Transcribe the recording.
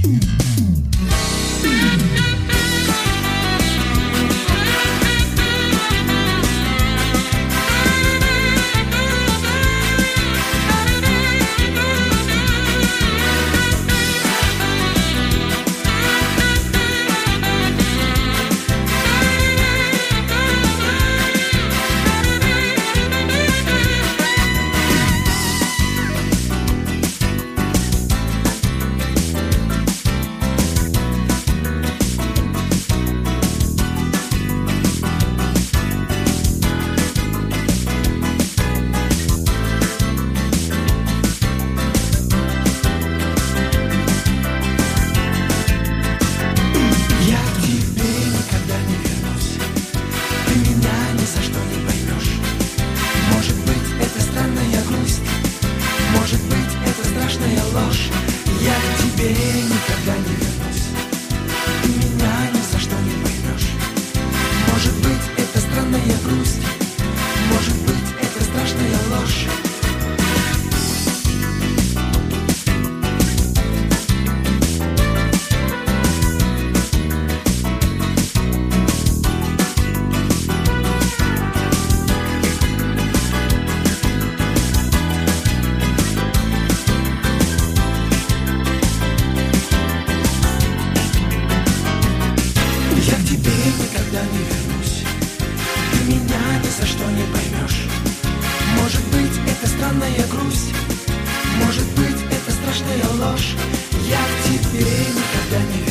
Я к тебе никогда не вернусь. Ты меня ни за что не поймешь. Может быть, это странная грусть. Может быть, это страшная ложь. Я к тебе никогда не вернусь. Ты меня ни за что не поймешь. Может быть, это странная грусть. Может быть, это страшная ложь. Я к тебе никогда не вернусь.